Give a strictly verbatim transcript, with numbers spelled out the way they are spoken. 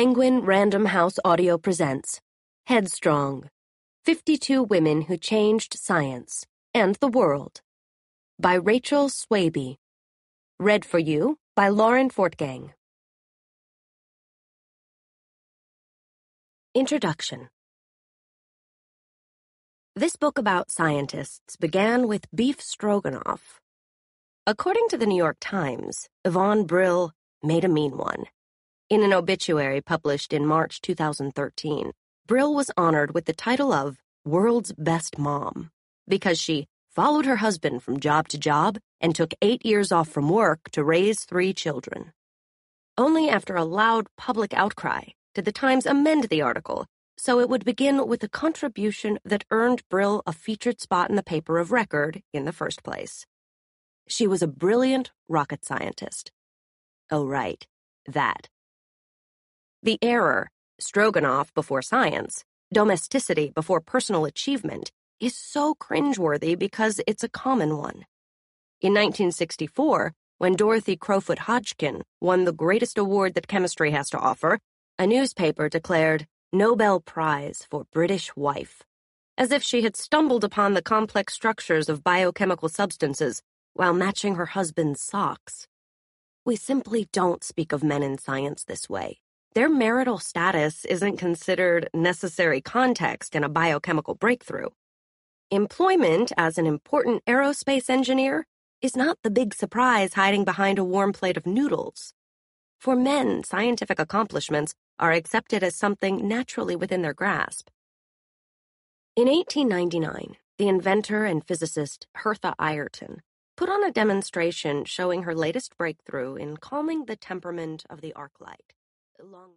Penguin Random House Audio presents Headstrong, fifty-two Women Who Changed Science and the World by Rachel Swaby. Read for you by Lauren Fortgang. Introduction. This book about scientists began with beef stroganoff. According to the New York Times, Yvonne Brill made a mean one. In an obituary published in March two thousand thirteen, Brill was honored with the title of World's Best Mom because she followed her husband from job to job and took eight years off from work to raise three children. Only after a loud public outcry did the Times amend the article so it would begin with a contribution that earned Brill a featured spot in the paper of record in the first place. She was a brilliant rocket scientist. Oh, right, that. The error, Stroganoff before science, domesticity before personal achievement, is so cringeworthy because it's a common one. In nineteen sixty-four, when Dorothy Crowfoot Hodgkin won the greatest award that chemistry has to offer, a newspaper declared Nobel Prize for British Wife, as if she had stumbled upon the complex structures of biochemical substances while matching her husband's socks. We simply don't speak of men in science this way. Their marital status isn't considered necessary context in a biochemical breakthrough. Employment as an important aerospace engineer is not the big surprise hiding behind a warm plate of noodles. For men, scientific accomplishments are accepted as something naturally within their grasp. In eighteen ninety-nine, the inventor and physicist Hertha Ayrton put on a demonstration showing her latest breakthrough in calming the temperament of the arc light. Long